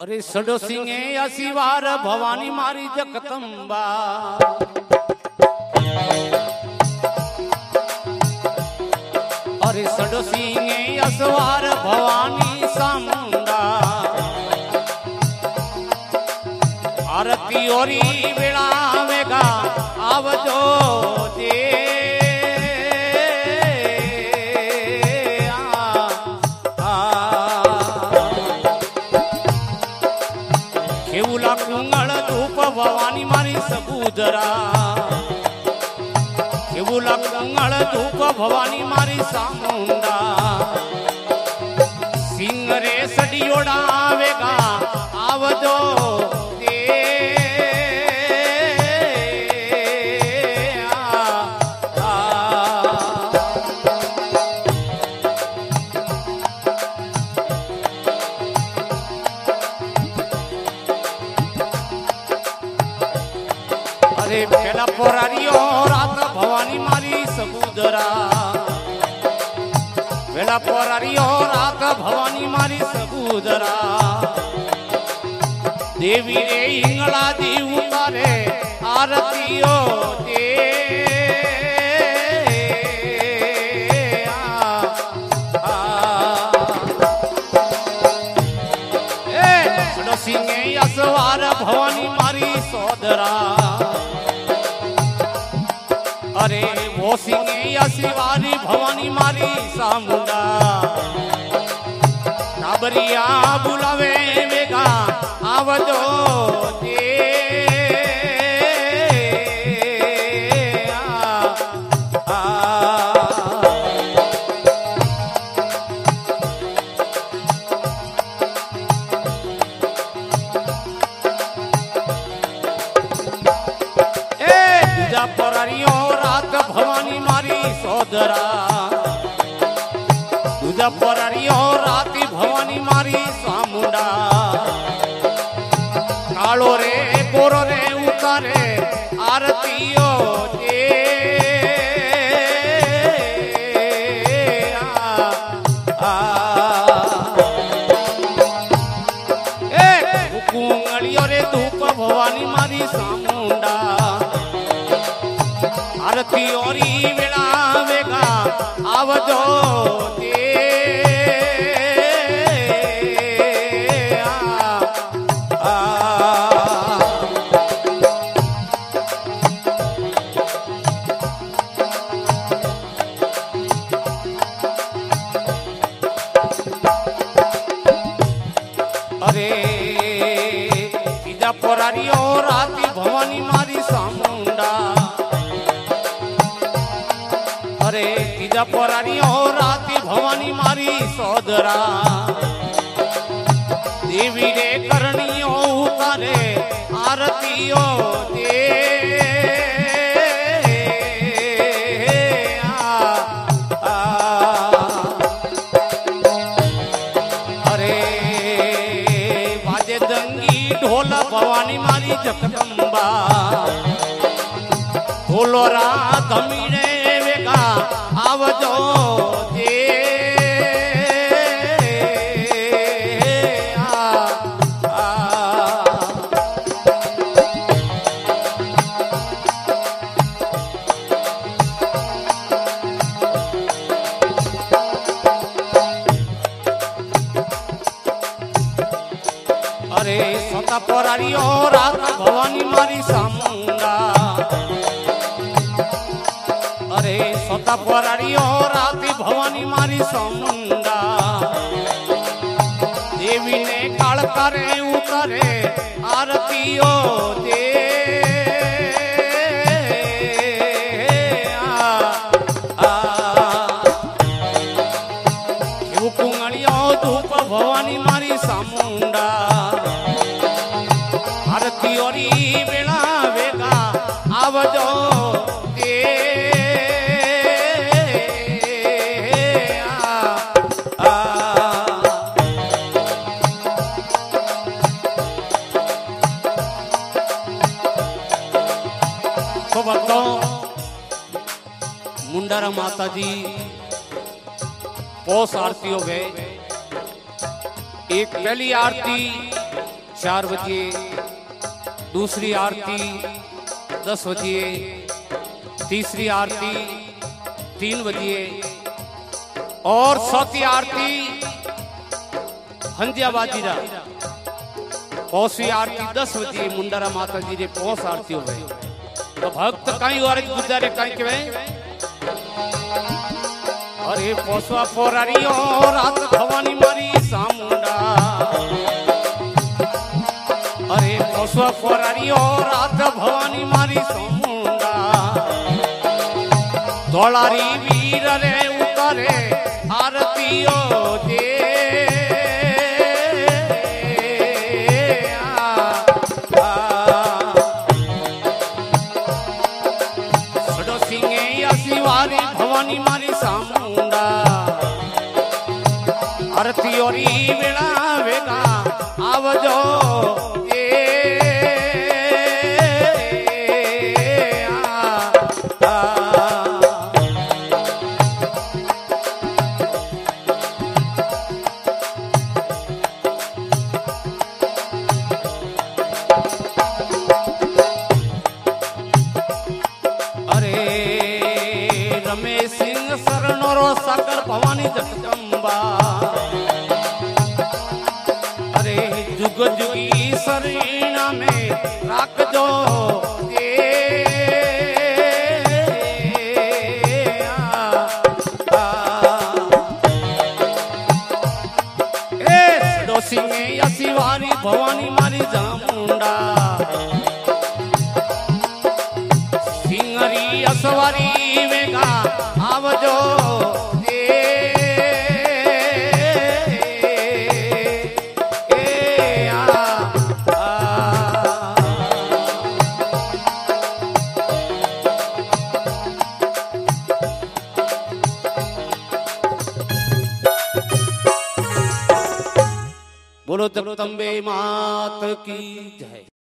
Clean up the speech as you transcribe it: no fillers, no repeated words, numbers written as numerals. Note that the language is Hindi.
अरे सडो सिंहे असीवार भवानी मारी जगदंबा। अरे सडो सिंहे असवार भवानी सामुंडा। आरती ओरी वेला वेगा आवजो जे। कुंगल धूप भवानी मारी सबूदरा। केवुला कुंगल धूप भवानी मारी सामुंडा। सिंह रे सडियोड़ा आवेगा आवजो दे। अरे पेला पोरारियो रात भवानी मारी सबूदरा। पेला पोरारियो रात भवानी मारी सबूदरा। देवी रे इंगला दी उतारे आरतियो दे। सडो सिंहे असवार भवानी मारी सोदरा। अरे वो सिंहे असीवारी भवानी मारी सामुंडा। टाबरिया बुलावे वेगा आवजो दे। पोरारियो रात भवानी मारी सोदरा। दूजा पोरारियो राती भवानी मारी सामुंडा। कालो रे गोरो रे उतारे आरतियो दे। कुंगलियो रे धूप भवानी मारी सामुंडा। आरती ओरी वेला वेगा आवजो दे। अरे तीजा पोरारियो राती भवानी मारी सामुंडा। अरे तीजा पोरारियो राती भवानी मारी सोदरा। देवी रे करनियो उतारे आरतियो दे। अरे बाजे दंगी ढोल भवानी मारी जगदंबा। ढोलोरा धमीने आवजो दे। अरे सोता पोरारियो रात भवानी मारी सामुंडा। अरे सोता पोरारियो राती भवानी मारी सामुंडा। देवी ने काल करे उतारे आरतियो दे। कुंगलियो धूप भवानी मारी सामुंडा। आरती ओरी वेला वेगा आवजो दे। तो भक्तों मुंडारा माता जी पोस आरती हो गए। एक पहली आरती 4 बजे, दूसरी आरती 10 बजे, तीसरी आरती 3 बजे और चौथी आरती हंजिया बाजीरा पौसी आरती 10 बजे मुंडारा माता जी रे पौस आरती हो गई। तो भक्त कहीं और गुजारे कहीं के अरे पोसवा पोरारी और रात भवानी मारी सामुंडा, अरे पोसवा पोरारी और रात भवानी मारी सामुंडा, तोलारी वीर रे उतारे आरतीओ जे सडो सिंगे शिवारी भवानी मारी सामुंडा, आरती ओरी वेला वेगा आवजो साकर भवानी जगदम्बा, अरे जुग जुगी शरीना में राख दो सिंहे शिवारी भवानी मारी जामुंडा, सिंहरी असवारी वेगा आवजो बोलो जगदम्बे मात की जय।